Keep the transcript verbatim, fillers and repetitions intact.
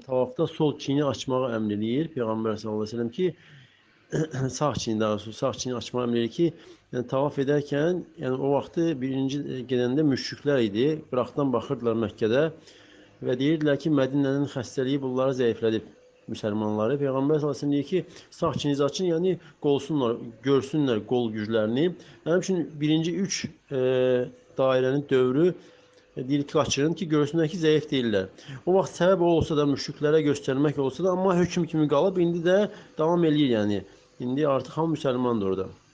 tavafda sol çiyini açmağı əmr eləyir Peyğəmbər sallallahu əleyhi və səlləm ki, sağ çiyini daha doğrusu sağ çiyini açmağı əmr eləyir ki, yəni tavaf edərkən, yəni o vaxtı birinci gedəndə müşriklər idi, qıraqdan baxırdılar Məkkədə və deyirdilər ki, Mədinənin xəstəliyi bunları zəiflədib müsəlmanları. Peyğəmbər sallallahu əleyhi və səlləm deyir ki, sağ çiyinizi açın, yəni qolsunlar, görsünlər qol güclərini. Həmçinin birinci üç e, dairənin dövrü deyir ki, qaçırın ki, görsünlər ki, zəif deyirlər. O vaxt səbəb o olsa da, müşriklərə göstərmək olsa da, amma hökm kimi qalıb, indi də davam eləyir, yəni. İndi artıq hamı müsəlmandır orada.